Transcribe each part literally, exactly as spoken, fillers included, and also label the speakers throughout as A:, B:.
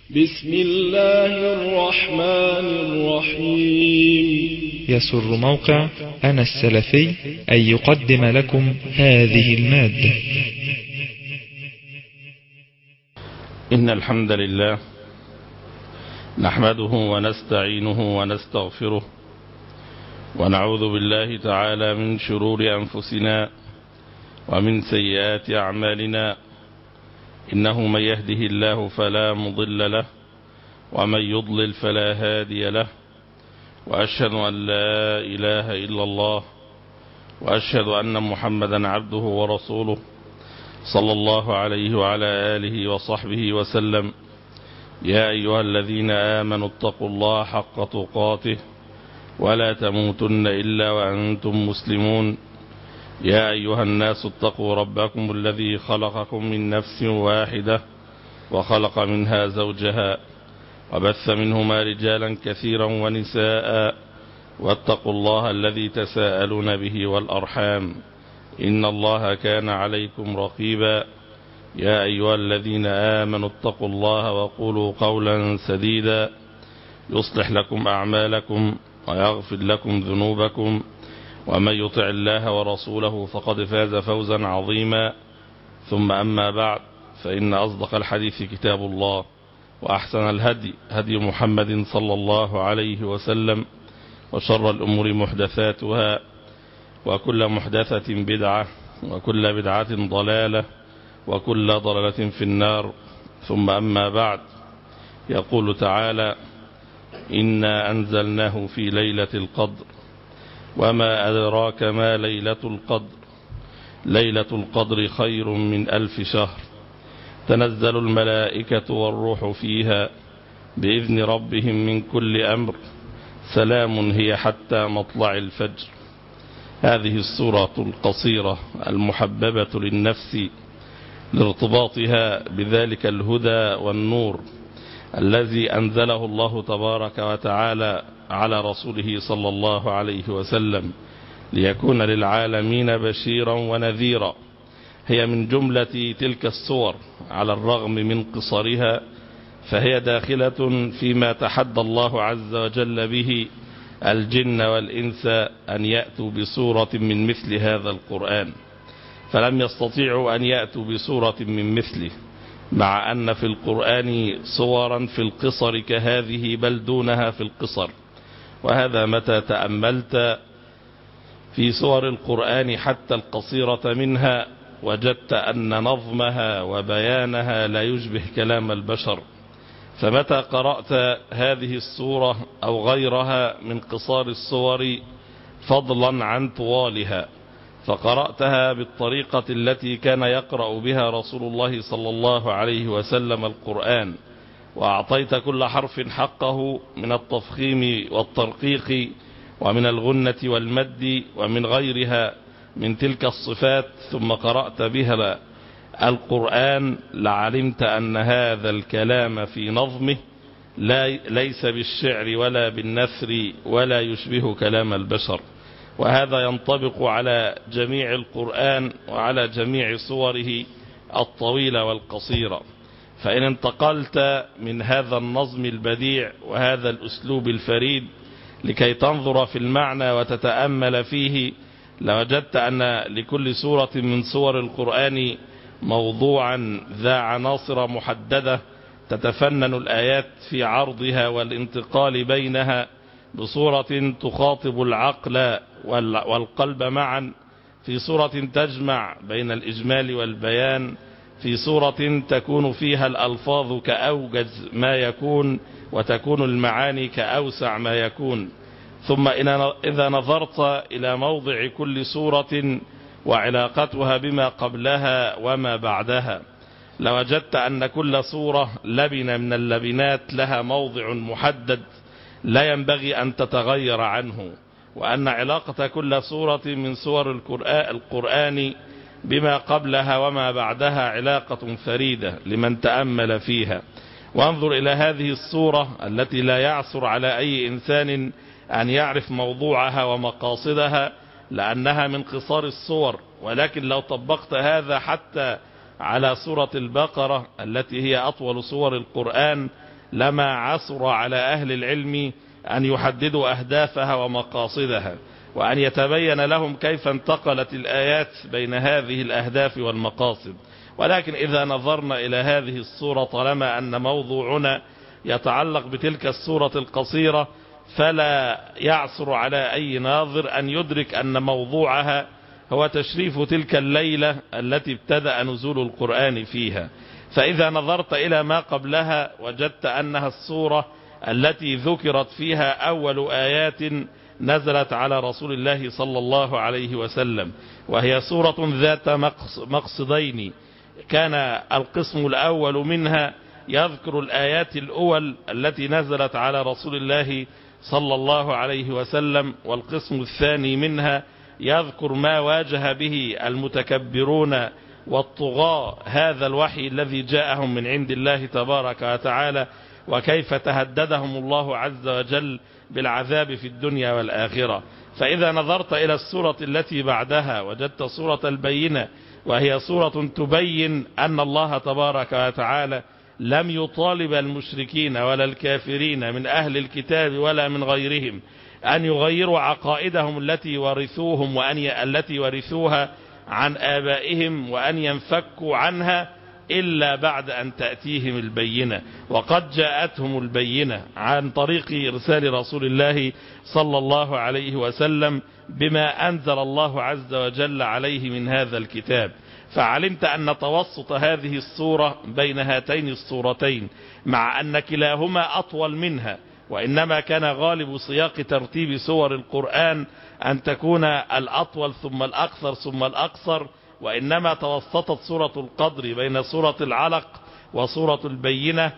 A: بسم الله الرحمن الرحيم.
B: يسر موقع أنا السلفي أن يقدم لكم هذه المادة.
C: إن الحمد لله نحمده ونستعينه ونستغفره ونعوذ بالله تعالى من شرور أنفسنا ومن سيئات أعمالنا، إنه من يهده الله فلا مضل له ومن يضلل فلا هادي له، وأشهد أن لا إله إلا الله وأشهد أن محمدا عبده ورسوله صلى الله عليه وعلى آله وصحبه وسلم. يا أيها الذين آمنوا اتقوا الله حق تقاته ولا تموتن إلا وأنتم مسلمون. يا أيها الناس اتقوا ربكم الذي خلقكم من نفس واحدة وخلق منها زوجها وبث منهما رجالا كثيرا ونساء، واتقوا الله الذي تساءلون به والأرحام إن الله كان عليكم رقيبا. يا أيها الذين آمنوا اتقوا الله وقولوا قولا سديدا يصلح لكم أعمالكم ويغفر لكم ذنوبكم، ومن يطع الله ورسوله فقد فاز فوزا عظيما. ثم أما بعد، فإن أصدق الحديث كتاب الله، وأحسن الهدي هدي محمد صلى الله عليه وسلم، وشر الأمور محدثاتها، وكل محدثة بدعة، وكل بدعة ضلالة، وكل ضلالة في النار. ثم أما بعد، يقول تعالى: إنا أنزلناه في ليلة القدر وما أدراك ما ليلة القدر ليلة القدر خير من ألف شهر تنزل الملائكة والروح فيها بإذن ربهم من كل أمر سلام هي حتى مطلع الفجر. هذه السورة القصيرة المحببة للنفس لارتباطها بذلك الهدى والنور الذي أنزله الله تبارك وتعالى على رسوله صلى الله عليه وسلم ليكون للعالمين بشيرا ونذيرا. هي من جملة تلك السور على الرغم من قصرها، فهي داخلة فيما تحدى الله عز وجل به الجن والإنس أن يأتوا بسورة من مثل هذا القرآن، فلم يستطيعوا أن يأتوا بسورة من مثله، مع أن في القرآن صورا في القصر كهذه بل دونها في القصر. وهذا متى تأملت في سور القرآن حتى القصيرة منها وجدت أن نظمها وبيانها لا يشبه كلام البشر. فمتى قرأت هذه السورة أو غيرها من قصار السور فضلا عن طوالها، فقرأتها بالطريقة التي كان يقرأ بها رسول الله صلى الله عليه وسلم القرآن، وأعطيت كل حرف حقه من التفخيم والترقيق ومن الغنة والمد ومن غيرها من تلك الصفات، ثم قرأت بها القرآن لعلمت أن هذا الكلام في نظمه لا ليس بالشعر ولا بالنثر ولا يشبه كلام البشر. وهذا ينطبق على جميع القرآن وعلى جميع صوره الطويلة والقصيرة. فإن انتقلت من هذا النظم البديع وهذا الأسلوب الفريد لكي تنظر في المعنى وتتأمل فيه، لوجدت أن لكل سورة من سور القرآن موضوعا ذا عناصر محددة تتفنن الآيات في عرضها والانتقال بينها بصورة تخاطب العقل والقلب معا، في صورة تجمع بين الإجمال والبيان، في صورة تكون فيها الألفاظ كأوجز ما يكون وتكون المعاني كأوسع ما يكون. ثم إذا نظرت إلى موضع كل سورة وعلاقتها بما قبلها وما بعدها، لوجدت أن كل سورة لبنة من اللبنات لها موضع محدد لا ينبغي أن تتغير عنه، وأن علاقة كل سورة من سور القرآن بما قبلها وما بعدها علاقة فريدة لمن تأمل فيها. وانظر إلى هذه السورة التي لا يعثر على أي إنسان أن يعرف موضوعها ومقاصدها لأنها من قصار السور، ولكن لو طبقت هذا حتى على سورة البقرة التي هي أطول سور القرآن لما عسر على أهل العلم أن يحددوا أهدافها ومقاصدها، وأن يتبين لهم كيف انتقلت الآيات بين هذه الأهداف والمقاصد. ولكن إذا نظرنا إلى هذه الصورة، طالما أن موضوعنا يتعلق بتلك الصورة القصيرة، فلا يعسر على أي ناظر أن يدرك أن موضوعها هو تشريف تلك الليلة التي ابتدأ نزول القرآن فيها. فإذا نظرت إلى ما قبلها وجدت أنها الصورة التي ذكرت فيها أول آيات نزلت على رسول الله صلى الله عليه وسلم، وهي سورة ذات مقصدين. كان القسم الأول منها يذكر الآيات الأول التي نزلت على رسول الله صلى الله عليه وسلم، والقسم الثاني منها يذكر ما واجه به المتكبرون والطغاة هذا الوحي الذي جاءهم من عند الله تبارك وتعالى، وكيف تهددهم الله عز وجل بالعذاب في الدنيا والآخرة. فإذا نظرت إلى السورة التي بعدها وجدت سورة البينة، وهي سورة تبين أن الله تبارك وتعالى لم يطالب المشركين ولا الكافرين من أهل الكتاب ولا من غيرهم أن يغيروا عقائدهم التي ورثوهم وأن ي... التي ورثوها عن آبائهم، وأن ينفكوا عنها إلا بعد أن تأتيهم البينة. وقد جاءتهم البينة عن طريق إرسال رسول الله صلى الله عليه وسلم بما أنزل الله عز وجل عليه من هذا الكتاب. فعلمت أن توسط هذه السورة بين هاتين السورتين، مع أن كلاهما أطول منها، وإنما كان غالب سياق ترتيب سور القرآن أن تكون الأطول ثم الأقصر ثم الأقصر، وإنما توسطت سورة القدر بين سورة العلق وسورة البينة،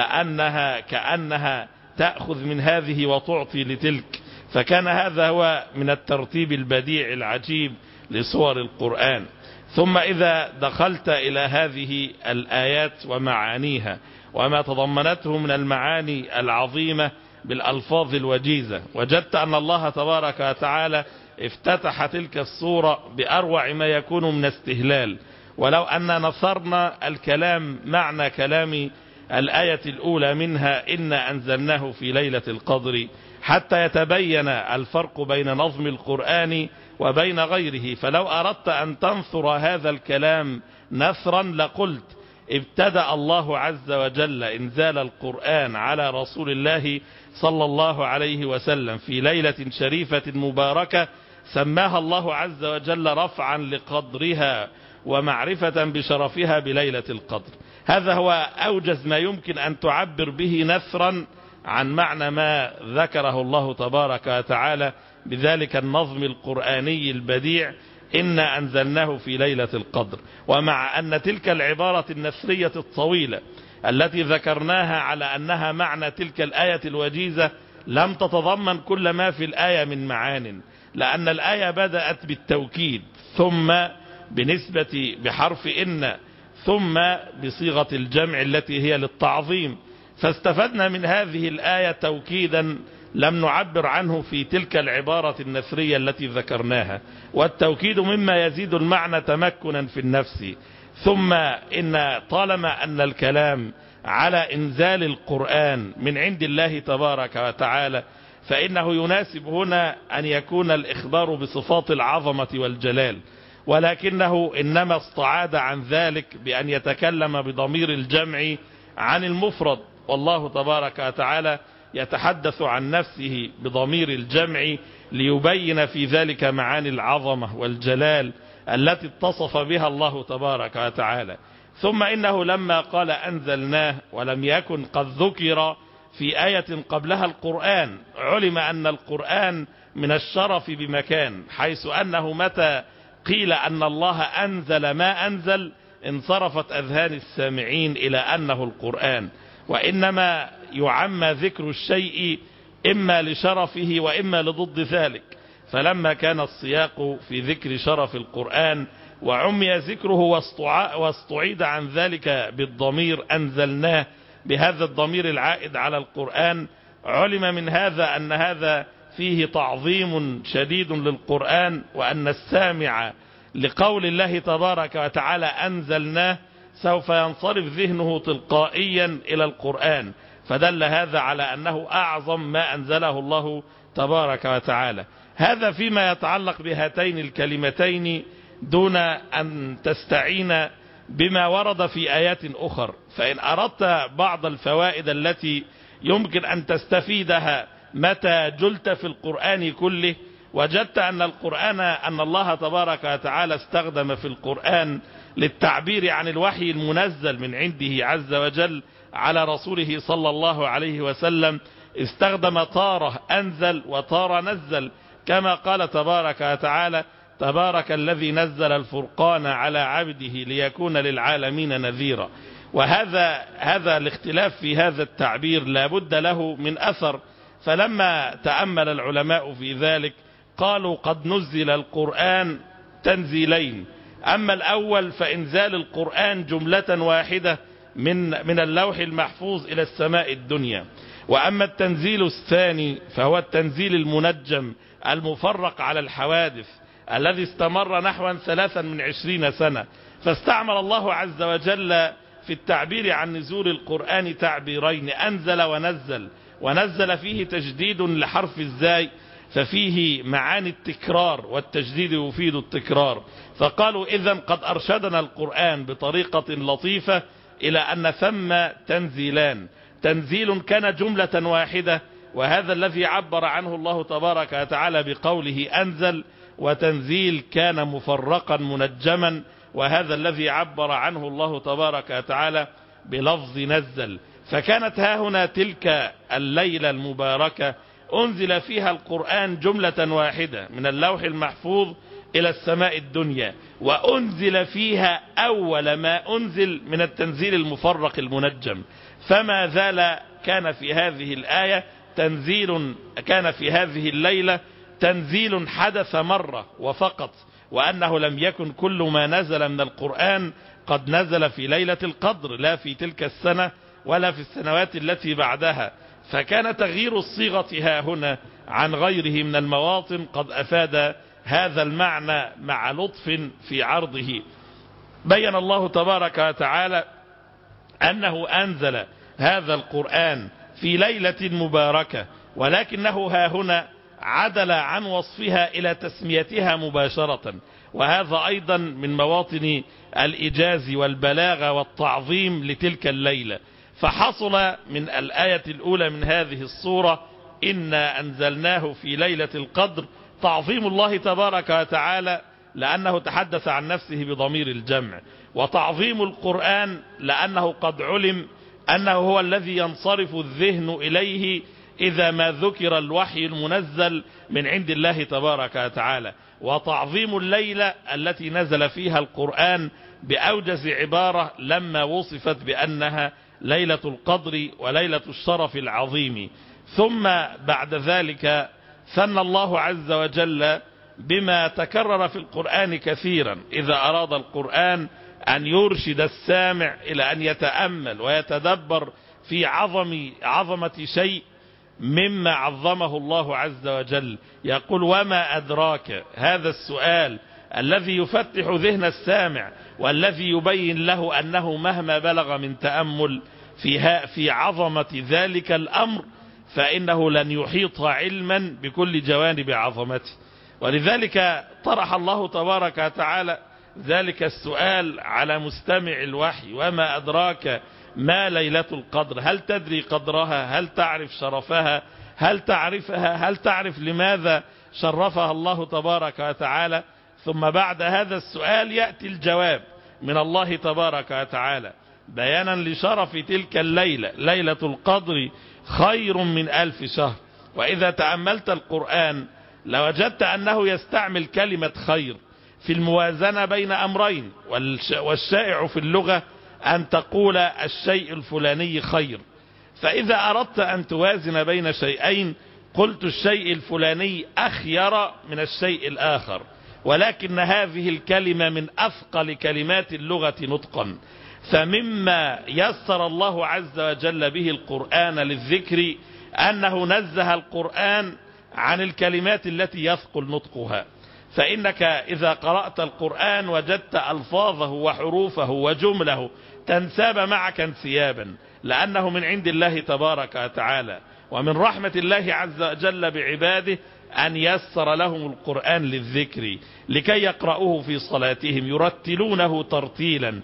C: لأنها كأنها تأخذ من هذه وتعطي لتلك. فكان هذا هو من الترتيب البديع العجيب لسور القرآن. ثم إذا دخلت إلى هذه الآيات ومعانيها وما تضمنته من المعاني العظيمة بالألفاظ الوجيزة، وجدت أن الله تبارك وتعالى افتتح تلك السورة بأروع ما يكون من استهلال. ولو أن نصرنا الكلام معنى كلام الآية الأولى منها إنا أنزلناه في ليلة القدر، حتى يتبين الفرق بين نظم القرآن وبين غيره. فلو أردت أن تنثر هذا الكلام نثرا لقلت ابتدأ الله عز وجل إنزال القرآن على رسول الله صلى الله عليه وسلم في ليلة شريفة مباركة سماها الله عز وجل رفعا لقدرها ومعرفة بشرفها بليلة القدر. هذا هو أوجز ما يمكن أن تعبر به نثرا عن معنى ما ذكره الله تبارك وتعالى بذلك النظم القرآني البديع إنا أنزلناه في ليلة القدر. ومع أن تلك العبارة النثرية الطويلة التي ذكرناها على أنها معنى تلك الآية الوجيزة لم تتضمن كل ما في الآية من معان، لأن الآية بدأت بالتوكيد، ثم بنسبة بحرف إن، ثم بصيغة الجمع التي هي للتعظيم. فاستفدنا من هذه الآية توكيدا لم نعبر عنه في تلك العبارة النثرية التي ذكرناها، والتوكيد مما يزيد المعنى تمكنا في النفس. ثم إن طالما أن الكلام على إنزال القرآن من عند الله تبارك وتعالى، فإنه يناسب هنا أن يكون الإخبار بصفات العظمة والجلال، ولكنه إنما استعاد عن ذلك بأن يتكلم بضمير الجمع عن المفرد، والله تبارك وتعالى يتحدث عن نفسه بضمير الجمع ليبين في ذلك معاني العظمة والجلال التي اتصف بها الله تبارك وتعالى. ثم إنه لما قال أنزلناه ولم يكن قد ذكر في آية قبلها القرآن، علم أن القرآن من الشرف بمكان، حيث أنه متى قيل أن الله أنزل ما أنزل انصرفت أذهان السامعين إلى أنه القرآن، وإنما يعمى ذكر الشيء إما لشرفه وإما لضد ذلك. فلما كان السياق في ذكر شرف القرآن وعمي ذكره واستعيد عن ذلك بالضمير أنزلناه بهذا الضمير العائد على القرآن، علم من هذا أن هذا فيه تعظيم شديد للقرآن، وأن السامع لقول الله تبارك وتعالى أنزلناه سوف ينصرف ذهنه تلقائيا إلى القرآن، فدل هذا على أنه أعظم ما أنزله الله تبارك وتعالى. هذا فيما يتعلق بهاتين الكلمتين، دون أن تستعين بما ورد في آيات أخر. فإن أردت بعض الفوائد التي يمكن أن تستفيدها متى جلت في القرآن كله، وجدت أن القرآن أن الله تبارك وتعالى استخدم في القرآن للتعبير عن الوحي المنزل من عنده عز وجل على رسوله صلى الله عليه وسلم، استخدم تارة أنزل وتارة نزل، كما قال تبارك وتعالى: تبارك الذي نزل الفرقان على عبده ليكون للعالمين نذيرا. وهذا هذا الاختلاف في هذا التعبير لا بد له من أثر، فلما تأمل العلماء في ذلك قالوا: قد نزل القرآن تنزيلين، أما الأول فإنزال القرآن جملة واحدة من من اللوح المحفوظ إلى السماء الدنيا، وأما التنزيل الثاني فهو التنزيل المنجم المفرق على الحوادث الذي استمر نحو ثلاثا من عشرين سنة. فاستعمل الله عز وجل في التعبير عن نزول القرآن تعبيرين: أنزل ونزل. ونزل فيه تجديد لحرف الزاي، ففيه معاني التكرار، والتجديد يفيد التكرار. فقالوا: إذن قد أرشدنا القرآن بطريقة لطيفة إلى أن ثم تنزيلان، تنزيل كان جملة واحدة وهذا الذي عبر عنه الله تبارك وتعالى بقوله أنزل، وتنزيل كان مفرقا منجما وهذا الذي عبر عنه الله تبارك وتعالى بلفظ نزل. فكانت ها هنا تلك الليلة المباركة أنزل فيها القرآن جملة واحدة من اللوح المحفوظ إلى السماء الدنيا، وأنزل فيها أول ما أنزل من التنزيل المفرق المنجم. فما زال كان في هذه الآية تنزيل، كان في هذه الليلة تنزيل حدث مرة وفقط، وأنه لم يكن كل ما نزل من القرآن قد نزل في ليلة القدر، لا في تلك السنة ولا في السنوات التي بعدها. فكان تغيير الصيغة ها هنا عن غيره من المواطن قد أفاد هذا المعنى مع لطف في عرضه. بين الله تبارك وتعالى أنه أنزل هذا القرآن في ليلة مباركة، ولكنه ها هنا عدل عن وصفها إلى تسميتها مباشرة، وهذا أيضا من مواطن الإجاز والبلاغة والتعظيم لتلك الليلة. فحصل من الآية الأولى من هذه السورة: إنا أنزلناه في ليلة القدر، تعظيم الله تبارك وتعالى لأنه تحدث عن نفسه بضمير الجمع، وتعظيم القرآن لأنه قد علم أنه هو الذي ينصرف الذهن إليه إذا ما ذكر الوحي المنزل من عند الله تبارك وتعالى، وتعظيم الليلة التي نزل فيها القرآن بأوجز عبارة لما وصفت بأنها ليلة القدر وليلة الشرف العظيم. ثم بعد ذلك ثنى الله عز وجل بما تكرر في القرآن كثيرا إذا أراد القرآن أن يرشد السامع إلى أن يتأمل ويتدبر في عظم عظمة شيء مما عظمه الله عز وجل. يقول: وما أدراك. هذا السؤال الذي يفتح ذهن السامع والذي يبين له أنه مهما بلغ من تأمل فيها في عظمة ذلك الأمر فإنه لن يحيط علما بكل جوانب عظمته. ولذلك طرح الله تبارك وتعالى ذلك السؤال على مستمع الوحي: وما أدراك ما ليلة القدر؟ هل تدري قدرها؟ هل تعرف شرفها؟ هل تعرفها؟ هل تعرف لماذا شرفها الله تبارك وتعالى؟ ثم بعد هذا السؤال يأتي الجواب من الله تبارك وتعالى بيانا لشرف تلك الليلة: ليلة القدر خير من ألف شهر. وإذا تأملت القرآن لوجدت أنه يستعمل كلمة خير في الموازنة بين أمرين، والشائع في اللغة أن تقول الشيء الفلاني خير. فإذا أردت أن توازن بين شيئين قلت الشيء الفلاني أخير من الشيء الآخر، ولكن هذه الكلمة من أثقل كلمات اللغة نطقا. فمما يسر الله عز وجل به القرآن للذكر أنه نزه القرآن عن الكلمات التي يثقل نطقها، فإنك إذا قرأت القرآن وجدت ألفاظه وحروفه وجمله تنساب معك انسيابا، لأنه من عند الله تبارك وتعالى. ومن رحمة الله عز وجل بعباده أن يسر لهم القرآن للذكر لكي يقرأوه في صلاتهم يرتلونه ترتيلا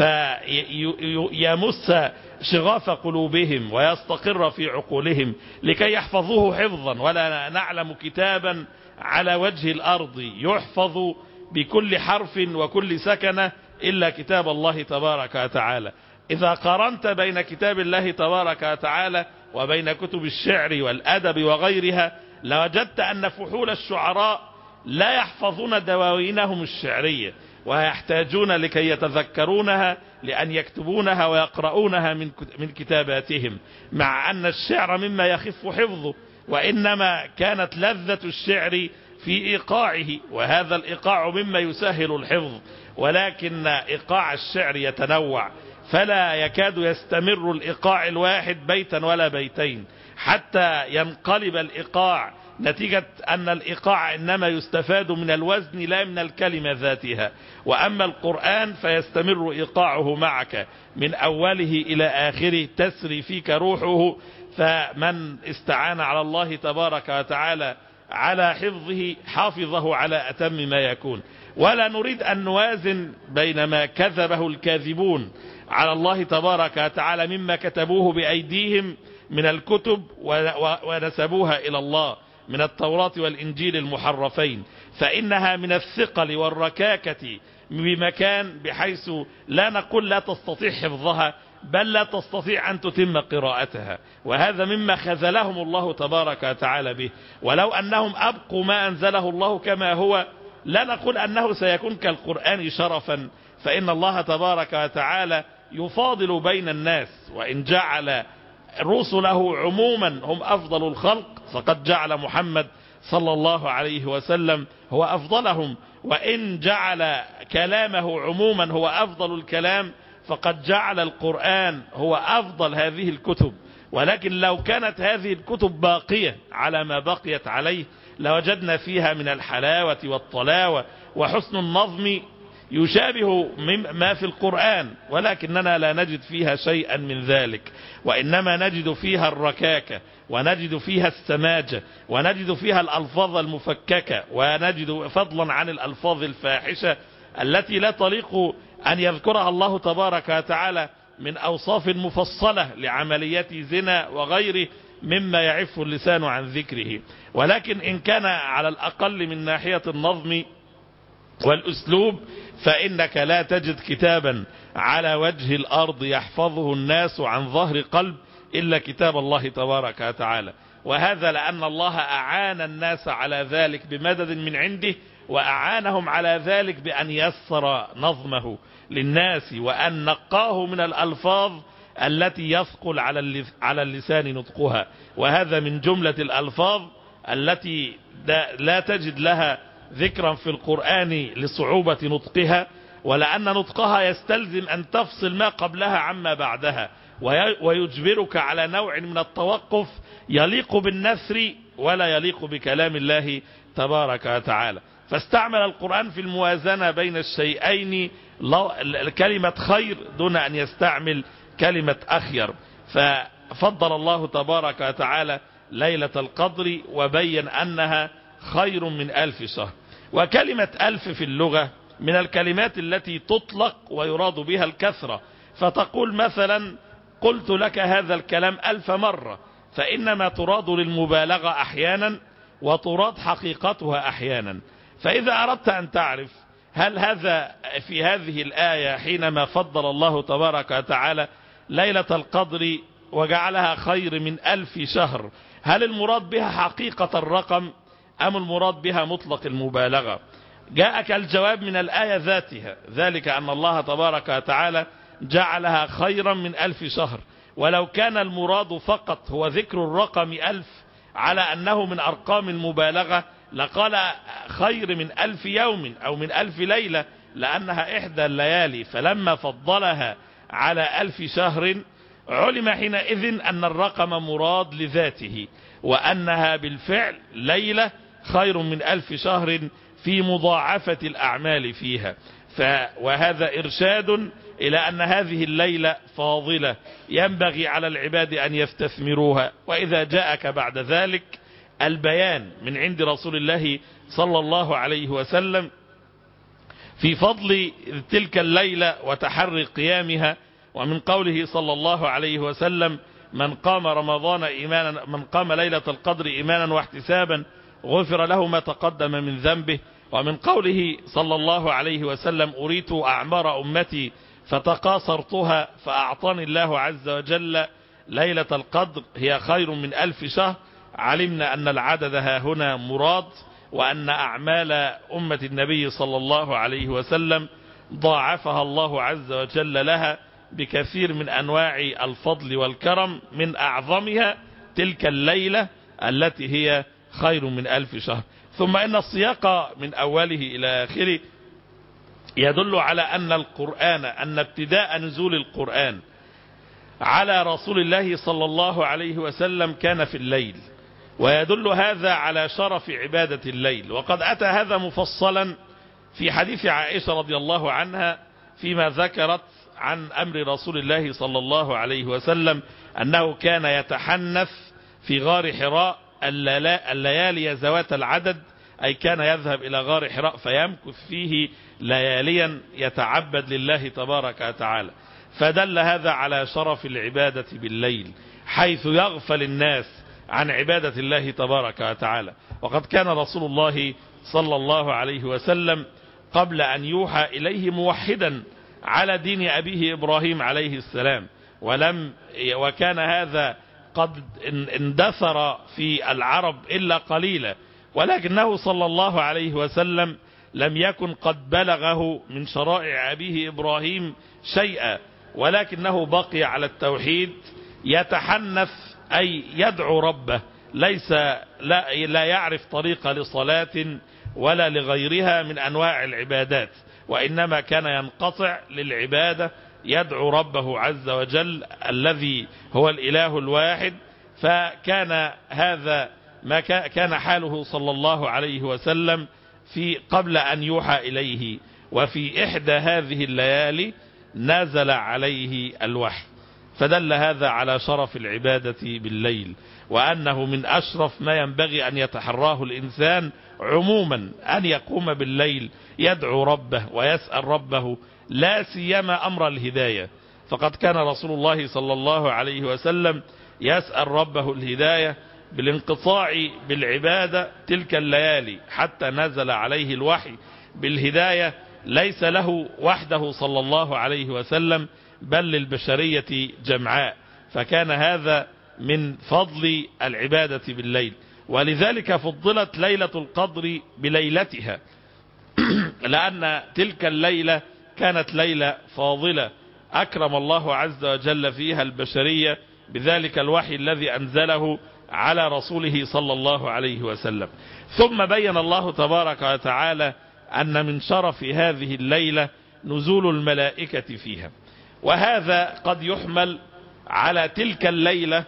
C: فيمس شغاف قلوبهم ويستقر في عقولهم لكي يحفظوه حفظا. ولا نعلم كتابا على وجه الأرض يحفظ بكل حرف وكل سكنة إلا كتاب الله تبارك وتعالى. إذا قارنت بين كتاب الله تبارك وتعالى وبين كتب الشعر والأدب وغيرها لوجدت أن فحول الشعراء لا يحفظون دواوينهم الشعرية ويحتاجون لكي يتذكرونها لأن يكتبونها ويقرؤونها من من كتاباتهم، مع أن الشعر مما يخف حفظه، وإنما كانت لذة الشعر في إيقاعه، وهذا الإيقاع مما يسهل الحفظ. ولكن إيقاع الشعر يتنوع، فلا يكاد يستمر الإيقاع الواحد بيتا ولا بيتين حتى ينقلب الإيقاع، نتيجة أن الإيقاع إنما يستفاد من الوزن لا من الكلمة ذاتها. وأما القرآن فيستمر إيقاعه معك من أوله إلى آخره، تسري فيك روحه. فمن استعان على الله تبارك وتعالى على حفظه حافظه على أتم ما يكون. ولا نريد أن نوازن بين ما كذبه الكاذبون على الله تبارك وتعالى مما كتبوه بأيديهم من الكتب ونسبوها إلى الله من التوراة والإنجيل المحرفين، فإنها من الثقل والركاكة بمكان بحيث لا نقول لا تستطيع حفظها، بل لا تستطيع أن تتم قراءتها. وهذا مما خذلهم الله تبارك وتعالى به. ولو أنهم أبقوا ما أنزله الله كما هو لا نقول أنه سيكون كالقرآن شرفا، فإن الله تبارك وتعالى يفاضل بين الناس، وإن جعل رسله عموما هم أفضل الخلق فقد جعل محمد صلى الله عليه وسلم هو أفضلهم، وإن جعل كلامه عموما هو أفضل الكلام فقد جعل القرآن هو أفضل هذه الكتب. ولكن لو كانت هذه الكتب باقية على ما بقيت عليه لوجدنا فيها من الحلاوة والطلاوة وحسن النظم يشابه ما في القرآن، ولكننا لا نجد فيها شيئا من ذلك، وإنما نجد فيها الركاكة، ونجد فيها السماجة، ونجد فيها الألفاظ المفككة، ونجد فضلا عن الألفاظ الفاحشة التي لا تليق أن يذكرها الله تبارك وتعالى من أوصاف مفصلة لعمليات زنا وغيره مما يعف اللسان عن ذكره. ولكن إن كان على الأقل من ناحية النظم والأسلوب فإنك لا تجد كتابا على وجه الأرض يحفظه الناس عن ظهر قلب إلا كتاب الله تبارك وتعالى. وهذا لأن الله أعان الناس على ذلك بمدد من عنده، وأعانهم على ذلك بأن يسر نظمه للناس، وأن نقاه من الألفاظ التي يثقل على اللسان نطقها. وهذا من جملة الألفاظ التي لا تجد لها ذكرا في القرآن لصعوبة نطقها، ولأن نطقها يستلزم أن تفصل ما قبلها عما بعدها، ويجبرك على نوع من التوقف يليق بالنثر ولا يليق بكلام الله تبارك وتعالى. فاستعمل القرآن في الموازنة بين الشيئين كلمة خير دون أن يستعمل كلمة أخير، ففضل الله تبارك وتعالى ليلة القدر وبين أنها خير من ألف شهر. وكلمة ألف في اللغة من الكلمات التي تطلق ويراد بها الكثرة، فتقول مثلا قلت لك هذا الكلام ألف مرة، فإنما تراد للمبالغة أحيانا وتراد حقيقتها أحيانا. فإذا أردت أن تعرف هل هذا في هذه الآية حينما فضل الله تبارك وتعالى ليلة القدر وجعلها خير من ألف شهر، هل المراد بها حقيقة الرقم أم المراد بها مطلق المبالغة؟ جاءك الجواب من الآية ذاتها، ذلك أن الله تبارك وتعالى جعلها خيرا من ألف شهر. ولو كان المراد فقط هو ذكر الرقم ألف على أنه من أرقام المبالغة لقال خير من ألف يوم أو من ألف ليلة، لأنها إحدى الليالي. فلما فضلها على ألف شهر علم حينئذ أن الرقم مراد لذاته، وأنها بالفعل ليلة خير من ألف شهر في مضاعفة الأعمال فيها. ف وهذا إرشاد إلى أن هذه الليلة فاضلة ينبغي على العباد أن يستثمروها. وإذا جاءك بعد ذلك البيان من عند رسول الله صلى الله عليه وسلم في فضل تلك الليلة وتحري قيامها، ومن قوله صلى الله عليه وسلم: من قام رمضان إيمانا من قام ليلة القدر إيمانا واحتسابا غفر له ما تقدم من ذنبه. ومن قوله صلى الله عليه وسلم: أريت أعمار أمتي فتقاصرتها فأعطاني الله عز وجل ليلة القدر هي خير من ألف شهر. علمنا أن العدد ها هنا مراد، وأن أعمال أمة النبي صلى الله عليه وسلم ضاعفها الله عز وجل لها بكثير من أنواع الفضل والكرم، من أعظمها تلك الليلة التي هي خير من ألف شهر. ثم إن السياق من أوله إلى آخره يدل على أن القرآن أن ابتداء نزول القرآن على رسول الله صلى الله عليه وسلم كان في الليل، ويدل هذا على شرف عبادة الليل. وقد أتى هذا مفصلا في حديث عائشة رضي الله عنها فيما ذكرت عن أمر رسول الله صلى الله عليه وسلم أنه كان يتحنث في غار حراء الليالي ذوات العدد، أي كان يذهب إلى غار حراء فيمكث فيه لياليا يتعبد لله تبارك وتعالى. فدل هذا على شرف العبادة بالليل، حيث يغفل الناس عن عبادة الله تبارك وتعالى. وقد كان رسول الله صلى الله عليه وسلم قبل أن يوحى إليه موحدا على دين أبيه إبراهيم عليه السلام، ولم وكان هذا قد اندثر في العرب إلا قليلا، ولكنه صلى الله عليه وسلم لم يكن قد بلغه من شرائع أبيه إبراهيم شيئا، ولكنه بقي على التوحيد يتحنث أي يدعو ربه، ليس لا, لا يعرف طريقة لصلاة ولا لغيرها من أنواع العبادات، وإنما كان ينقطع للعبادة يدعو ربه عز وجل الذي هو الإله الواحد. فكان هذا ما كان حاله صلى الله عليه وسلم في قبل أن يوحى إليه. وفي إحدى هذه الليالي نزل عليه الوحي، فدل هذا على شرف العبادة بالليل، وأنه من أشرف ما ينبغي أن يتحراه الإنسان عموما أن يقوم بالليل يدعو ربه ويسأل ربه، لا سيما أمر الهداية. فقد كان رسول الله صلى الله عليه وسلم يسأل ربه الهداية بالانقطاع بالعبادة تلك الليالي حتى نزل عليه الوحي بالهداية، ليس له وحده صلى الله عليه وسلم بل للبشرية جمعاء. فكان هذا من فضل العبادة بالليل، ولذلك فضلت ليلة القدر بليلتها لأن تلك الليلة كانت ليلة فاضلة أكرم الله عز وجل فيها البشرية بذلك الوحي الذي أنزله على رسوله صلى الله عليه وسلم. ثم بين الله تبارك وتعالى أن من شرف هذه الليلة نزول الملائكة فيها، وهذا قد يحمل على تلك الليلة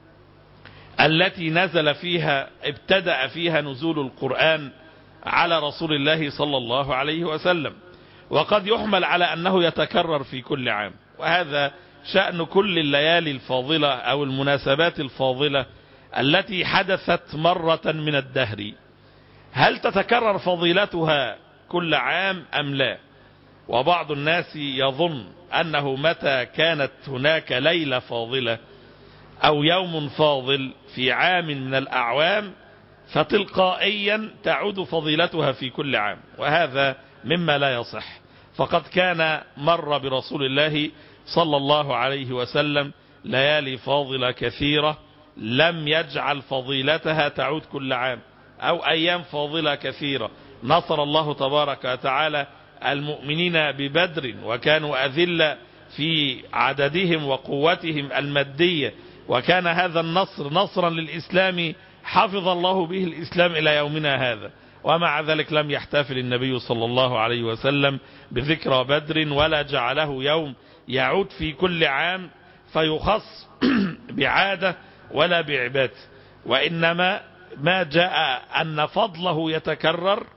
C: التي نزل فيها ابتدأ فيها نزول القرآن على رسول الله صلى الله عليه وسلم، وقد يحمل على أنه يتكرر في كل عام. وهذا شأن كل الليالي الفاضلة أو المناسبات الفاضلة التي حدثت مرة من الدهر، هل تتكرر فضيلتها كل عام أم لا؟ وبعض الناس يظن أنه متى كانت هناك ليلة فاضلة أو يوم فاضل في عام من الأعوام فتلقائيا تعود فضيلتها في كل عام، وهذا مما لا يصح. فقد كان مر برسول الله صلى الله عليه وسلم ليالي فاضلة كثيرة لم يجعل فضيلتها تعود كل عام، أو أيام فاضلة كثيرة نصر الله تبارك وتعالى المؤمنين ببدر وكانوا أذلة في عددهم وقوتهم المادية، وكان هذا النصر نصرا للإسلام حفظ الله به الإسلام إلى يومنا هذا. ومع ذلك لم يحتفل النبي صلى الله عليه وسلم بذكرى بدر ولا جعله يوم يعود في كل عام فيخص بعادة ولا بعبادة، وإنما ما جاء أن فضله يتكرر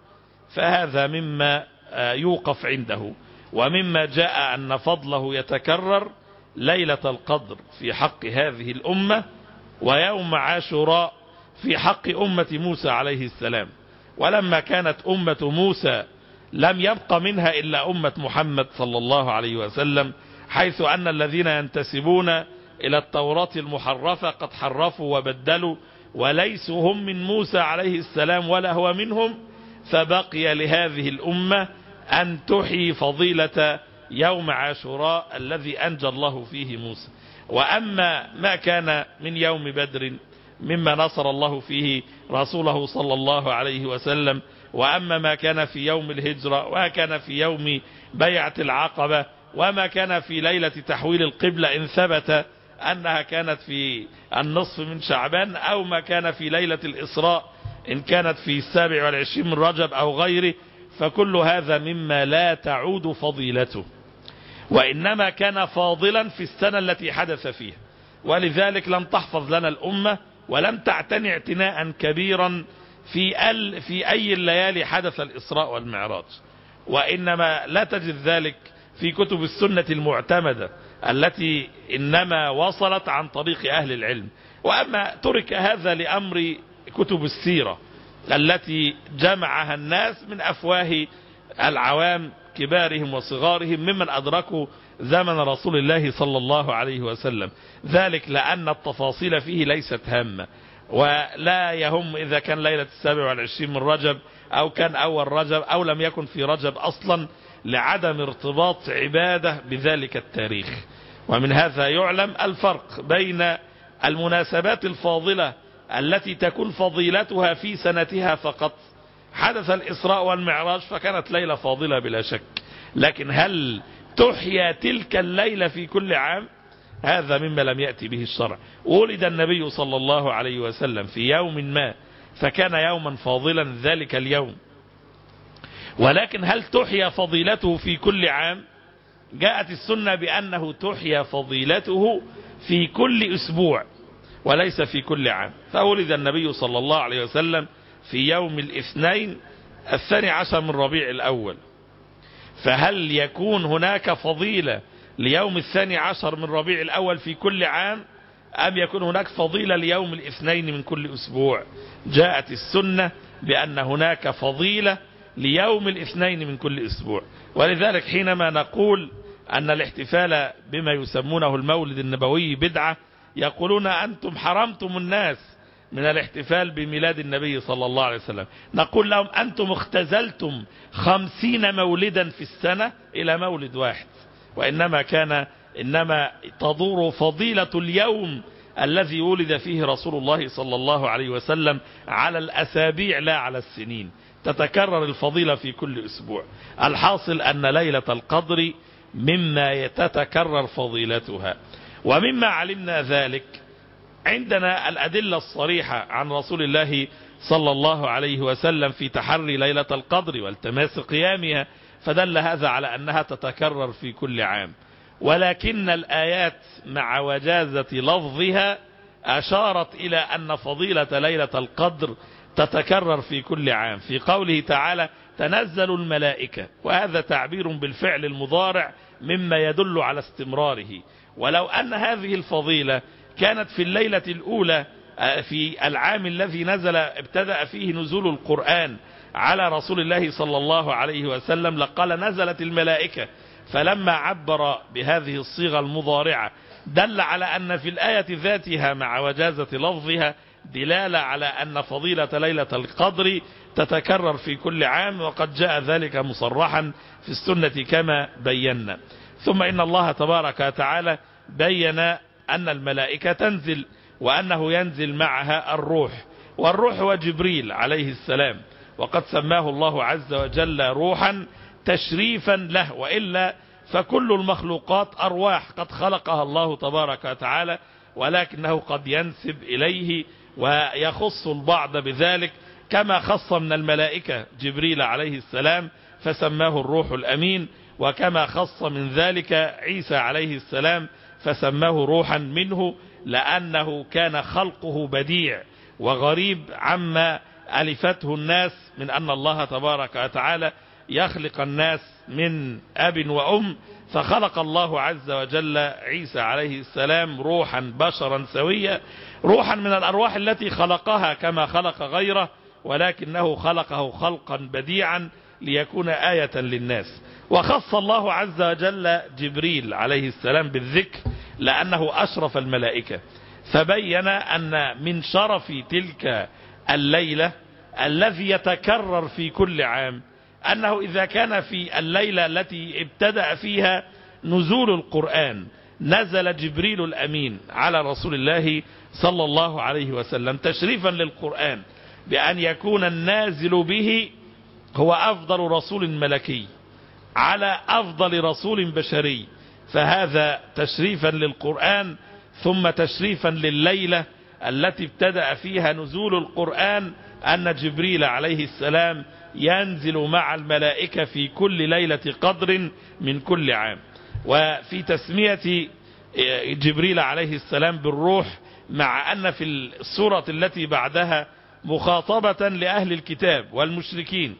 C: فهذا مما يوقف عنده. ومما جاء أن فضله يتكرر ليلة القدر في حق هذه الأمة، ويوم عاشوراء في حق أمة موسى عليه السلام. ولما كانت أمة موسى لم يبق منها إلا أمة محمد صلى الله عليه وسلم، حيث أن الذين ينتسبون إلى التوراة المحرفة قد حرفوا وبدلوا وليسوا هم من موسى عليه السلام ولا هو منهم، فبقي لهذه الأمة أن تحيي فضيلة يوم عاشوراء الذي أنجى الله فيه موسى. وأما ما كان من يوم بدر مما نصر الله فيه رسوله صلى الله عليه وسلم، وأما ما كان في يوم الهجرة، وما كان في يوم بيعة العقبة، وما كان في ليلة تحويل القبلة إن ثبت أنها كانت في النصف من شعبان، أو ما كان في ليلة الإسراء إن كانت في السابع والعشرين من رجب أو غيره، فكل هذا مما لا تعود فضيلته، وإنما كان فاضلا في السنة التي حدث فيها. ولذلك لم تحفظ لنا الأمة ولم تعتني اعتناء كبيرا في ال في أي الليالي حدث الإسراء والمعراج، وإنما لا تجد ذلك في كتب السنة المعتمدة التي إنما وصلت عن طريق أهل العلم. وأما ترك هذا لأمر كتب السيرة التي جمعها الناس من أفواه العوام كبارهم وصغارهم ممن أدركوا زمن رسول الله صلى الله عليه وسلم، ذلك لأن التفاصيل فيه ليست هامة، ولا يهم إذا كان ليلة السابع والعشرين من رجب أو كان أول رجب أو لم يكن في رجب أصلا، لعدم ارتباط عبادة بذلك التاريخ. ومن هذا يعلم الفرق بين المناسبات الفاضلة التي تكون فضيلتها في سنتها فقط. حدث الإسراء والمعراج فكانت ليلة فاضلة بلا شك، لكن هل تحيا تلك الليلة في كل عام؟ هذا مما لم يأتي به الشرع. ولد النبي صلى الله عليه وسلم في يوم ما فكان يوما فاضلا ذلك اليوم، ولكن هل تحيا فضيلته في كل عام؟ جاءت السنة بأنه تحيا فضيلته في كل أسبوع وليس في كل عام. فولد النبي صلى الله عليه وسلم في يوم الاثنين الثاني عشر من ربيع الأول، فهل يكون هناك فضيلة ليوم الثاني عشر من ربيع الأول في كل عام، أم يكون هناك فضيلة ليوم الاثنين من كل أسبوع؟ جاءت السنة بأن هناك فضيلة ليوم الاثنين من كل أسبوع. ولذلك حينما نقول أن الاحتفال بما يسمونه المولد النبوي بدعة، يقولون أنتم حرمتم الناس من الاحتفال بميلاد النبي صلى الله عليه وسلم. نقول لهم أنتم اختزلتم خمسين مولدا في السنة إلى مولد واحد، وإنما كان إنما تدور فضيلة اليوم الذي ولد فيه رسول الله صلى الله عليه وسلم على الأسابيع لا على السنين، تتكرر الفضيلة في كل أسبوع. الحاصل أن ليلة القدر مما تتكرر فضيلتها. ومما علمنا ذلك عندنا الأدلة الصريحة عن رسول الله صلى الله عليه وسلم في تحري ليلة القدر والتماس قيامها، فدل هذا على أنها تتكرر في كل عام. ولكن الآيات مع وجازة لفظها أشارت إلى أن فضيلة ليلة القدر تتكرر في كل عام، في قوله تعالى تنزل الملائكة، وهذا تعبير بالفعل المضارع مما يدل على استمراره. ولو أن هذه الفضيلة كانت في الليلة الأولى في العام الذي نزل ابتدأ فيه نزول القرآن على رسول الله صلى الله عليه وسلم لقال نزلت الملائكة، فلما عبر بهذه الصيغة المضارعة دل على أن في الآية ذاتها مع وجازة لفظها دلالة على أن فضيلة ليلة القدر تتكرر في كل عام، وقد جاء ذلك مصرحا في السنة كما بينا. ثم إن الله تبارك وتعالى بين أن الملائكة تنزل، وأنه ينزل معها الروح، والروح هو جبريل عليه السلام، وقد سماه الله عز وجل روحا تشريفا له، وإلا فكل المخلوقات أرواح قد خلقها الله تبارك وتعالى، ولكنه قد ينسب إليه ويخص البعض بذلك، كما خص من الملائكة جبريل عليه السلام فسماه الروح الأمين، وكما خص من ذلك عيسى عليه السلام فسماه روحا منه، لأنه كان خلقه بديع وغريب عما ألفته الناس من أن الله تبارك وتعالى يخلق الناس من أب وأم، فخلق الله عز وجل عيسى عليه السلام روحا بشرا سويا، روحا من الأرواح التي خلقها كما خلق غيره، ولكنه خلقه خلقا بديعا ليكون آية للناس. وخص الله عز وجل جبريل عليه السلام بالذكر لأنه أشرف الملائكة، فبين أن من شرف تلك الليلة الذي يتكرر في كل عام أنه إذا كان في الليلة التي ابتدأ فيها نزول القرآن نزل جبريل الأمين على رسول الله صلى الله عليه وسلم تشريفا للقرآن بأن يكون النازل به هو أفضل رسول ملكي على أفضل رسول بشري، فهذا تشريفا للقرآن ثم تشريفا لليلة التي ابتدأ فيها نزول القرآن، أن جبريل عليه السلام ينزل مع الملائكة في كل ليلة قدر من كل عام. وفي تسمية جبريل عليه السلام بالروح، مع أن في السورة التي بعدها مخاطبة لأهل الكتاب والمشركين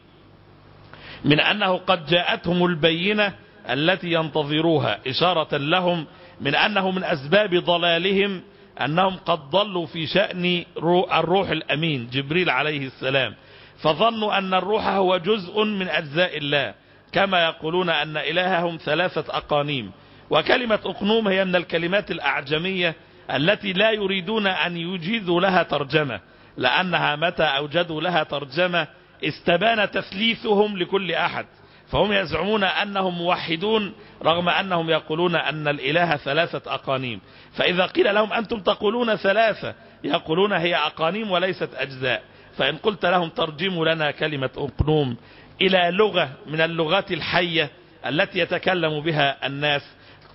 C: من أنه قد جاءتهم البينة التي ينتظروها، إشارة لهم من أنه من أسباب ضلالهم أنهم قد ضلوا في شأن الروح الأمين جبريل عليه السلام، فظنوا أن الروح هو جزء من أجزاء الله، كما يقولون أن إلههم ثلاثة أقانيم. وكلمة أقنوم هي من الكلمات الأعجمية التي لا يريدون أن يجيزوا لها ترجمة، لأنها متى أوجدوا لها ترجمة استبان تثليثهم لكل أحد، فهم يزعمون أنهم موحدون رغم أنهم يقولون أن الإله ثلاثة أقانيم. فإذا قيل لهم أنتم تقولون ثلاثة، يقولون هي أقانيم وليست أجزاء. فإن قلت لهم ترجموا لنا كلمة أقنوم إلى لغة من اللغات الحية التي يتكلم بها الناس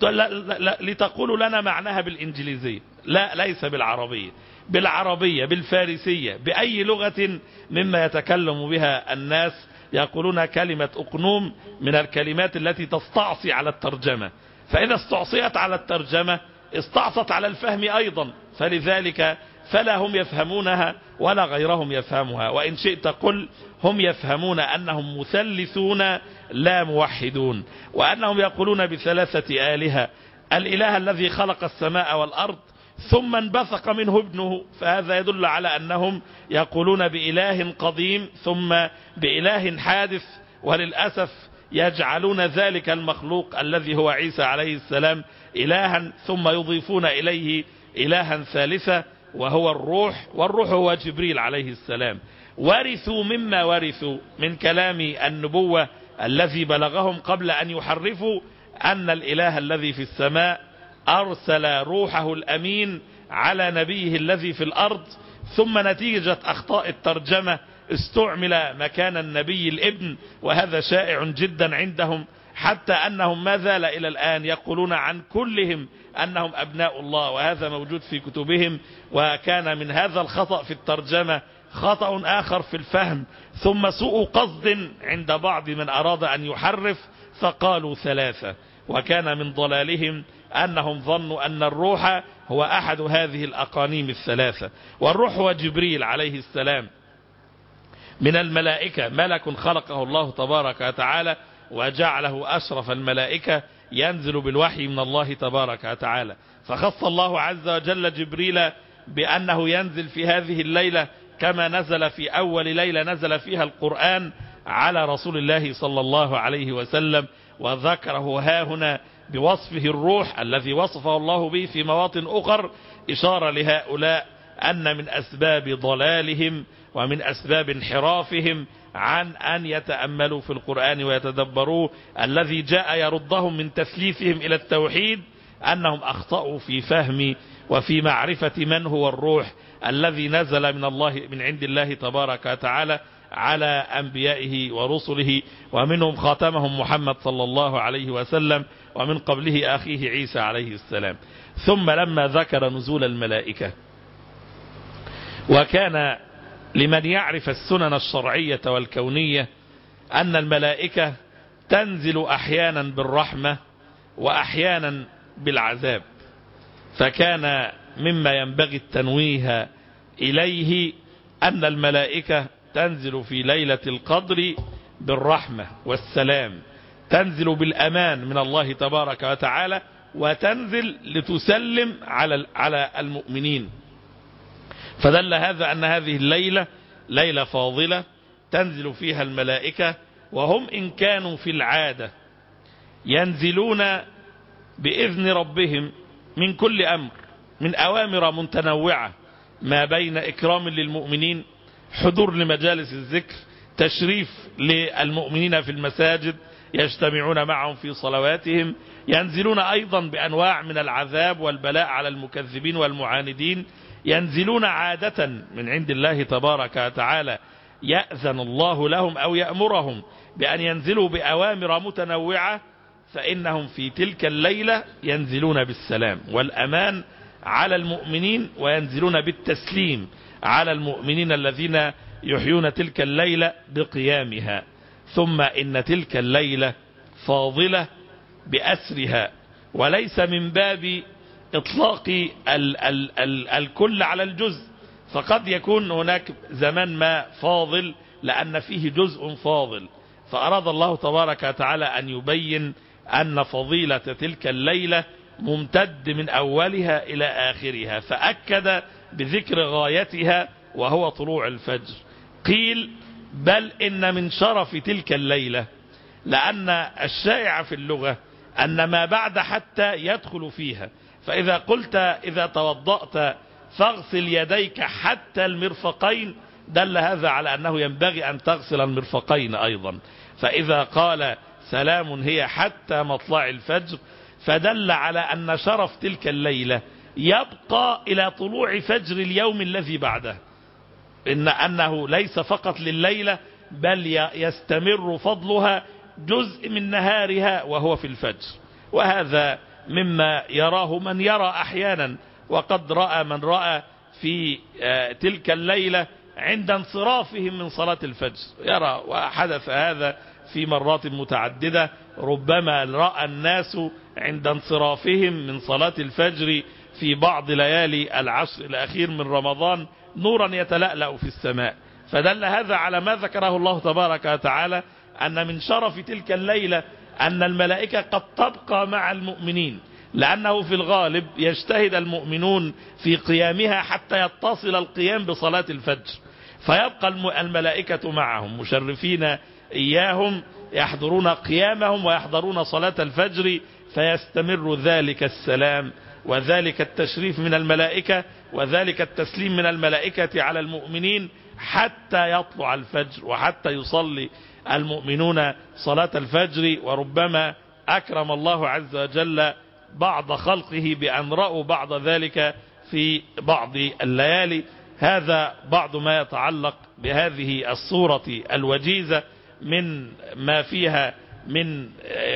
C: لتقولوا لنا معناها بالإنجليزية، لا، ليس بالعربية، بالعربية، بالفارسية، بأي لغة مما يتكلم بها الناس، يقولون كلمة أقنوم من الكلمات التي تستعصي على الترجمة، فإذا استعصيت على الترجمة استعصت على الفهم أيضا، فلذلك فلا هم يفهمونها ولا غيرهم يفهمها. وإن شئت قل هم يفهمون أنهم مثلثون لا موحدون، وأنهم يقولون بثلاثة آلهة: الإله الذي خلق السماء والأرض ثم انبثق منه ابنه، فهذا يدل على أنهم يقولون بإله قديم ثم بإله حادث، وللأسف يجعلون ذلك المخلوق الذي هو عيسى عليه السلام إلها ثم يضيفون إليه إلها ثالثة وهو الروح، والروح هو جبريل عليه السلام. ورثوا مما ورثوا من كلام النبوة الذي بلغهم قبل أن يحرفوا أن الإله الذي في السماء أرسل روحه الأمين على نبيه الذي في الأرض، ثم نتيجة أخطاء الترجمة استعمل مكان النبي الابن، وهذا شائع جدا عندهم، حتى أنهم ما زال إلى الآن يقولون عن كلهم أنهم أبناء الله، وهذا موجود في كتبهم. وكان من هذا الخطأ في الترجمة خطأ آخر في الفهم، ثم سوء قصد عند بعض من أراد أن يحرف فقالوا ثلاثة. وكان من ضلالهم أنهم ظنوا أن الروح هو أحد هذه الأقانيم الثلاثة، والروح هو جبريل عليه السلام من الملائكة، ملك خلقه الله تبارك وتعالى وجعله أشرف الملائكة ينزل بالوحي من الله تبارك وتعالى. فخص الله عز وجل جبريل بأنه ينزل في هذه الليلة كما نزل في أول ليلة نزل فيها القرآن على رسول الله صلى الله عليه وسلم، وذكره ها هنا بوصفه الروح الذي وصفه الله به في مواطن أخر، إشارة لهؤلاء أن من أسباب ضلالهم ومن أسباب انحرافهم عن أن يتأملوا في القرآن ويتدبروه الذي جاء يردهم من تثليثهم إلى التوحيد أنهم أخطأوا في فهم وفي معرفة من هو الروح الذي نزل من الله من عند الله تبارك وتعالى على أنبيائه ورسله، ومنهم خاتمهم محمد صلى الله عليه وسلم، ومن قبله أخيه عيسى عليه السلام. ثم لما ذكر نزول الملائكة، وكان لمن يعرف السنن الشرعية والكونية أن الملائكة تنزل أحيانا بالرحمة وأحيانا بالعذاب، فكان مما ينبغي التنويه إليه أن الملائكة تنزل في ليلة القدر بالرحمة والسلام، تنزل بالأمان من الله تبارك وتعالى، وتنزل لتسلم على على المؤمنين. فدل هذا أن هذه الليلة ليلة فاضلة تنزل فيها الملائكة، وهم إن كانوا في العادة ينزلون بإذن ربهم من كل أمر، من أوامر متنوعة، ما بين إكرام للمؤمنين، حضور لمجالس الذكر، تشريف للمؤمنين في المساجد يجتمعون معهم في صلواتهم، ينزلون أيضا بأنواع من العذاب والبلاء على المكذبين والمعاندين، ينزلون عادة من عند الله تبارك وتعالى، يأذن الله لهم أو يأمرهم بأن ينزلوا بأوامر متنوعة، فإنهم في تلك الليلة ينزلون بالسلام والأمان على المؤمنين، وينزلون بالتسليم على المؤمنين الذين يحيون تلك الليلة بقيامها. ثم إن تلك الليلة فاضلة بأسرها، وليس من باب إطلاق ال ال ال الكل على الجزء، فقد يكون هناك زمان ما فاضل لأن فيه جزء فاضل، فأراد الله تبارك وتعالى أن يبين أن فضيلة تلك الليلة ممتد من أولها إلى آخرها، فأكد بذكر غايتها وهو طلوع الفجر. قيل بل إن من شرف تلك الليلة، لأن الشائع في اللغة أن ما بعد حتى يدخل فيها، فإذا قلت إذا توضأت فاغسل يديك حتى المرفقين، دل هذا على أنه ينبغي أن تغسل المرفقين أيضا. فإذا قال سلام هي حتى مطلع الفجر، فدل على أن شرف تلك الليلة يبقى إلى طلوع فجر اليوم الذي بعده، إن أنه ليس فقط لليلة بل يستمر فضلها جزء من نهارها وهو في الفجر. وهذا مما يراه من يرى أحيانا، وقد رأى من رأى في تلك الليلة عند انصرافهم من صلاة الفجر، يرى، وحدث هذا في مرات متعددة، ربما رأى الناس عند انصرافهم من صلاة الفجر في بعض ليالي العشر الأخير من رمضان نورا يتلألأ في السماء، فدل هذا على ما ذكره الله تبارك وتعالى أن من شرف تلك الليلة أن الملائكة قد تبقى مع المؤمنين، لأنه في الغالب يجتهد المؤمنون في قيامها حتى يتصل القيام بصلاة الفجر، فيبقى الملائكة معهم مشرفين إياهم، يحضرون قيامهم ويحضرون صلاة الفجر، فيستمر ذلك السلام وذلك التشريف من الملائكة وذلك التسليم من الملائكة على المؤمنين حتى يطلع الفجر، وحتى يصلي المؤمنون صلاة الفجر. وربما أكرم الله عز وجل بعض خلقه بأن رأوا بعض ذلك في بعض الليالي. هذا بعض ما يتعلق بهذه الصورة الوجيزة من ما فيها من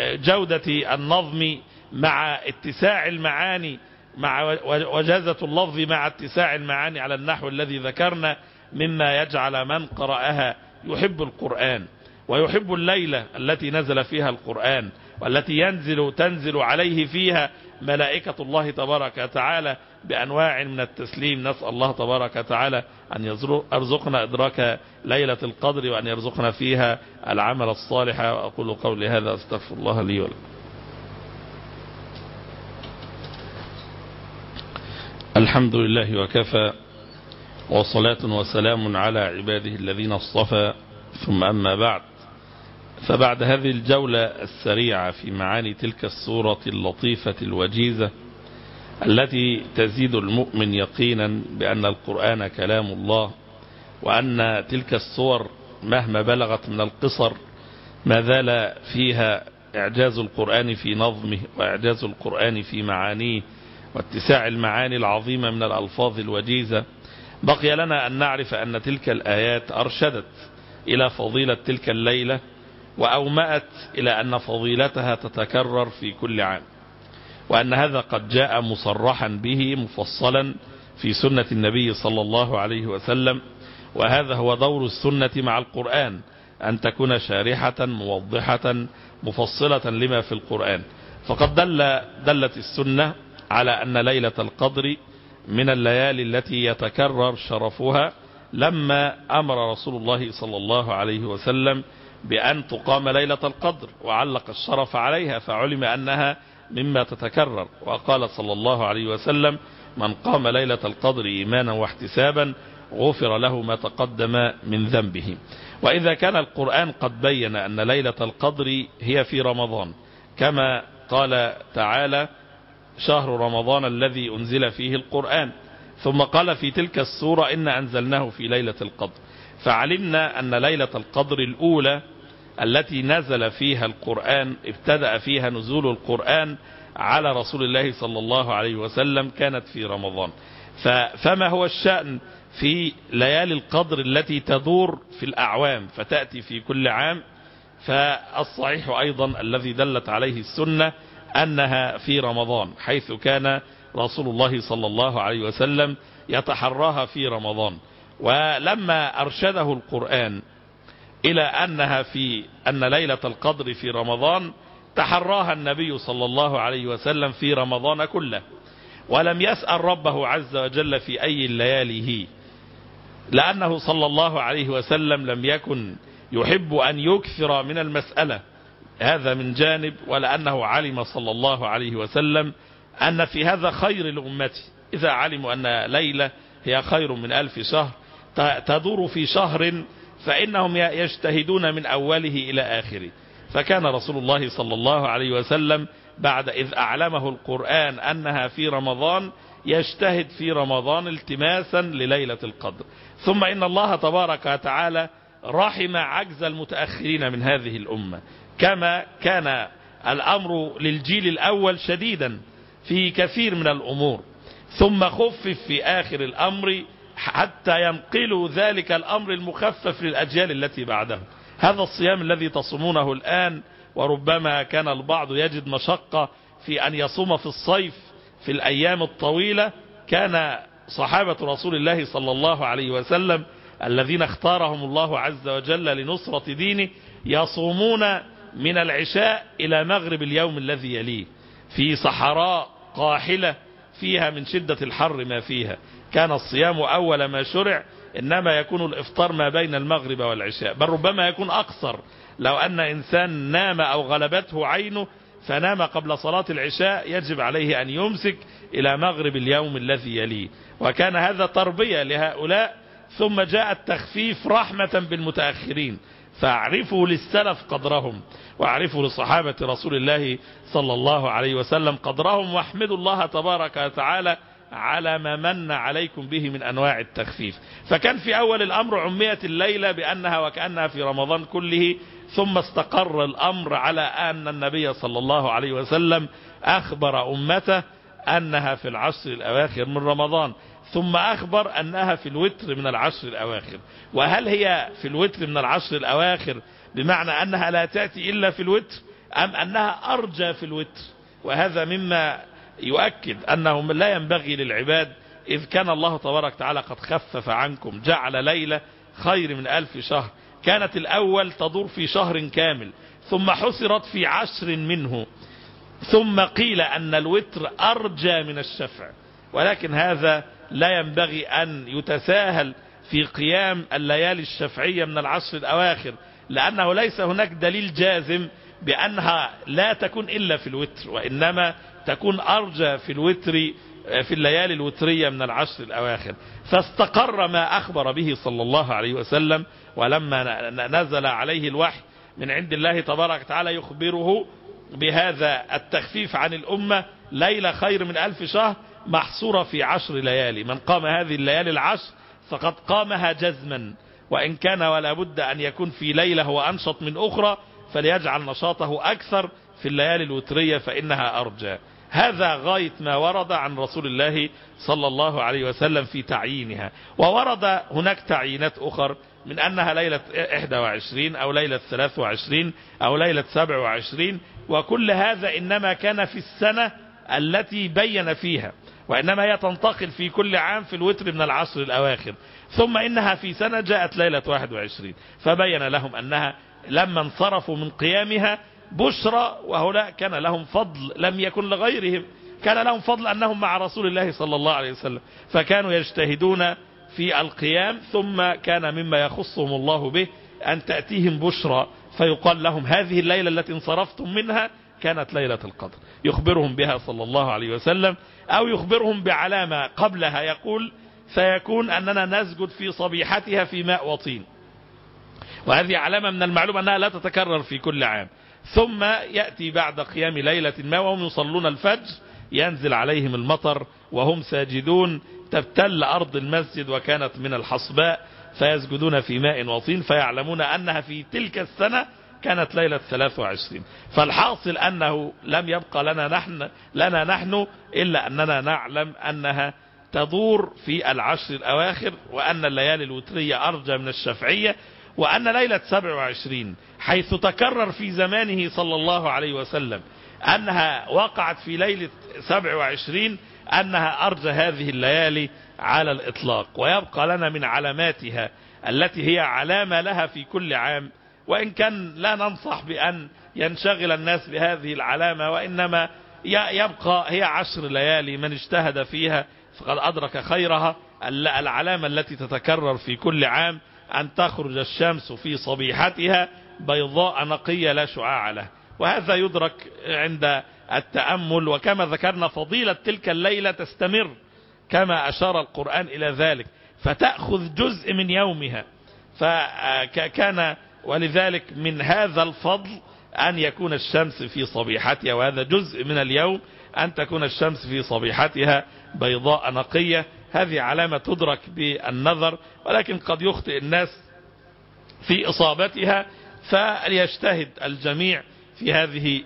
C: جودة النظم مع اتساع المعاني، مع وجازة اللفظ مع اتساع المعاني على النحو الذي ذكرنا، مما يجعل من قرأها يحب القرآن ويحب الليلة التي نزل فيها القرآن، والتي ينزل تنزل عليه فيها ملائكة الله تبارك وتعالى بأنواع من التسليم. نسأل الله تبارك وتعالى أن يرزقنا إدراك ليلة القدر، وأن يرزقنا فيها العمل الصالح. وأقول قولي هذا أستغفر الله لي ولكم. الحمد لله وكفى، وصلاة وسلام على عباده الذين اصطفى، ثم أما بعد، فبعد هذه الجولة السريعة في معاني تلك السورة اللطيفة الوجيزة التي تزيد المؤمن يقينا بأن القرآن كلام الله، وأن تلك السور مهما بلغت من القصر ما زال فيها إعجاز القرآن في نظمه، وإعجاز القرآن في معانيه، واتساع المعاني العظيمة من الألفاظ الوجيزة، بقي لنا أن نعرف أن تلك الآيات أرشدت إلى فضيلة تلك الليلة، وأومأت إلى أن فضيلتها تتكرر في كل عام، وأن هذا قد جاء مصرحا به مفصلا في سنة النبي صلى الله عليه وسلم. وهذا هو دور السنة مع القرآن، أن تكون شارحة موضحة مفصلة لما في القرآن. فقد دل دلت السنة على أن ليلة القدر من الليالي التي يتكرر شرفها لما أمر رسول الله صلى الله عليه وسلم بأن تقام ليلة القدر، وعلق الشرف عليها فعلم أنها مما تتكرر، وقال صلى الله عليه وسلم: من قام ليلة القدر إيمانا واحتسابا غفر له ما تقدم من ذنبه. وإذا كان القرآن قد بين أن ليلة القدر هي في رمضان، كما قال تعالى: شهر رمضان الذي أنزل فيه القرآن، ثم قال في تلك السورة: إن أنزلناه في ليلة القدر، فعلمنا أن ليلة القدر الأولى التي نزل فيها القرآن، ابتدأ فيها نزول القرآن على رسول الله صلى الله عليه وسلم، كانت في رمضان. فما هو الشأن في ليالي القدر التي تدور في الأعوام فتأتي في كل عام؟ فالصحيح أيضا الذي دلت عليه السنة أنها في رمضان، حيث كان رسول الله صلى الله عليه وسلم يتحراها في رمضان. ولما أرشده القرآن إلى أنها في أن ليلة القدر في رمضان، تحراها النبي صلى الله عليه وسلم في رمضان كله، ولم يسأل ربه عز وجل في أي الليالي هي، لأنه صلى الله عليه وسلم لم يكن يحب أن يكثر من المسألة، هذا من جانب، ولأنه علم صلى الله عليه وسلم أن في هذا خير لأمتي. إذا علموا أن ليلة هي خير من ألف شهر تدور في شهر، فإنهم يجتهدون من أوله إلى آخره. فكان رسول الله صلى الله عليه وسلم بعد إذ أعلمه القرآن أنها في رمضان يجتهد في رمضان التماسا لليلة القدر. ثم إن الله تبارك وتعالى رحم عجز المتأخرين من هذه الأمة، كما كان الأمر للجيل الأول شديدا في كثير من الأمور، ثم خفف في آخر الأمر حتى ينقلوا ذلك الأمر المخفف للأجيال التي بعده. هذا الصيام الذي تصومونه الآن، وربما كان البعض يجد مشقة في أن يصوم في الصيف في الأيام الطويلة، كان صحابة رسول الله صلى الله عليه وسلم الذين اختارهم الله عز وجل لنصرة دينه يصومون من العشاء إلى مغرب اليوم الذي يليه في صحراء قاحلة فيها من شدة الحر ما فيها. كان الصيام أول ما شرع إنما يكون الإفطار ما بين المغرب والعشاء، بل ربما يكون أقصر. لو أن إنسان نام أو غلبته عينه فنام قبل صلاة العشاء يجب عليه أن يمسك إلى مغرب اليوم الذي يليه، وكان هذا تربية لهؤلاء. ثم جاء التخفيف رحمة بالمتأخرين، فاعرفوا للسلف قدرهم، واعرفوا لصحابة رسول الله صلى الله عليه وسلم قدرهم، واحمدوا الله تبارك وتعالى على ما من عليكم به من أنواع التخفيف. فكان في أول الأمر عميت الليلة بأنها وكأنها في رمضان كله، ثم استقر الأمر على أن النبي صلى الله عليه وسلم أخبر أمته أنها في العشر الأواخر من رمضان، ثم أخبر أنها في الوتر من العشر الأواخر. وهل هي في الوتر من العشر الأواخر بمعنى أنها لا تأتي إلا في الوتر، أم أنها أرجى في الوتر؟ وهذا مما يؤكد أنه لا ينبغي للعباد، إذ كان الله تبارك وتعالى قد خفف عنكم، جعل ليلة خير من ألف شهر. كانت الأول تدور في شهر كامل، ثم حصرت في عشر منه، ثم قيل أن الوتر أرجى من الشفع. ولكن هذا لا ينبغي أن يتساهل في قيام الليالي الشفعية من العشر الأواخر، لأنه ليس هناك دليل جازم بأنها لا تكون إلا في الوتر، وإنما تكون أرجى في الوتر في الليالي الوترية من العشر الأواخر. فاستقر ما أخبر به صلى الله عليه وسلم، ولما نزل عليه الوحي من عند الله تبارك وتعالى يخبره بهذا التخفيف عن الأمة، ليلة خير من ألف شهر محصورة في عشر ليالي. من قام هذه الليالي العشر فقد قامها جزما، وإن كان ولا بد أن يكون في ليلة هو أنشط من أخرى، فليجعل نشاطه أكثر في الليالي الوترية فإنها أرجى. هذا غاية ما ورد عن رسول الله صلى الله عليه وسلم في تعيينها. وورد هناك تعيينات أخر من أنها ليلة إحدى وعشرين أو ليلة ثلاث وعشرين أو ليلة سبع وعشرين، وكل هذا إنما كان في السنة التي بين فيها، وإنما هي تنتقل في كل عام في الوتر من العشر الأواخر. ثم إنها في سنة جاءت ليلة واحد وعشرين، فبين لهم أنها لما انصرفوا من قيامها بشرى، وهؤلاء كان لهم فضل لم يكن لغيرهم، كان لهم فضل أنهم مع رسول الله صلى الله عليه وسلم، فكانوا يجتهدون في القيام، ثم كان مما يخصهم الله به أن تأتيهم بشرى فيقال لهم هذه الليلة التي انصرفتم منها كانت ليلة القدر، يخبرهم بها صلى الله عليه وسلم، أو يخبرهم بعلامة قبلها يقول فيكون أننا نسجد في صبيحتها في ماء وطين، وهذه علامة من المعلوم أنها لا تتكرر في كل عام. ثم يأتي بعد قيام ليلة ما وهم يصلون الفجر ينزل عليهم المطر وهم ساجدون، تبتل أرض المسجد وكانت من الحصباء فيسجدون في ماء وطين، فيعلمون أنها في تلك السنة كانت ليلة ثلاثة وعشرين. فالحاصل أنه لم يبقى لنا نحن, لنا نحن إلا أننا نعلم أنها تدور في العشر الأواخر، وأن الليالي الوترية أرجى من الشفعية، وأن ليلة سبع وعشرين حيث تكرر في زمانه صلى الله عليه وسلم أنها وقعت في ليلة سبع وعشرين أنها أرجى هذه الليالي على الإطلاق. ويبقى لنا من علاماتها التي هي علامة لها في كل عام، وإن كان لا ننصح بأن ينشغل الناس بهذه العلامة، وإنما يبقى هي عشر ليالي من اجتهد فيها فقد أدرك خيرها. العلامة التي تتكرر في كل عام أن تخرج الشمس في صبيحتها بيضاء نقية لا شعاع له، وهذا يدرك عند التأمل. وكما ذكرنا فضيلة تلك الليلة تستمر كما أشار القرآن إلى ذلك، فتأخذ جزء من يومها. فكان ولذلك من هذا الفضل أن يكون الشمس في صبيحتها، وهذا جزء من اليوم أن تكون الشمس في صبيحتها بيضاء نقية. هذه علامة تدرك بالنظر، ولكن قد يخطئ الناس في إصابتها، فليجتهد الجميع في هذه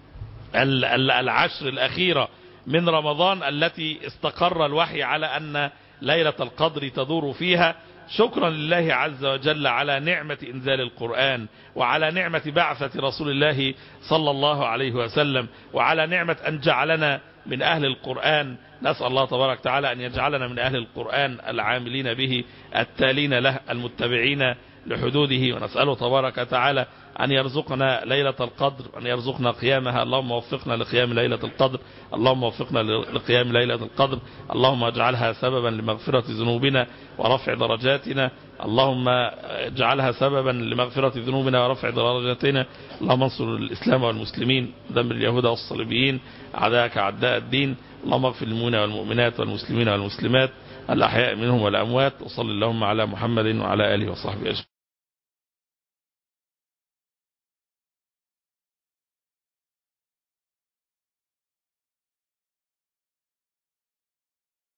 C: العشر الأخيرة من رمضان التي استقر الوحي على أن ليلة القدر تدور فيها، شكرا لله عز وجل على نعمة إنزال القرآن، وعلى نعمة بعثة رسول الله صلى الله عليه وسلم، وعلى نعمة أن جعلنا من أهل القرآن. نسأل الله تبارك وتعالى أن يجعلنا من أهل القرآن العاملين به التالين له المتبعين لحدوده، ونسأله تبارك وتعالى أن يرزقنا ليلة القدر، أن يرزقنا قيامها. اللهم وفقنا لقيام ليلة القدر، اللهم وفقنا لقيام ليلة القدر، اللهم اجعلها سببا لمغفرة ذنوبنا ورفع درجاتنا، اللهم اجعلها سببا لمغفرة ذنوبنا ورفع درجاتنا. اللهم انصر الإسلام والمسلمين، دمر اليهود والصليبيين أعداءك أعداء الدين. اللهم اغفر للمؤمنين والمؤمنات والمسلمين والمسلمات الأحياء منهم والأموات، وصل اللهم على محمد وعلى آله وصحبه أجمعين.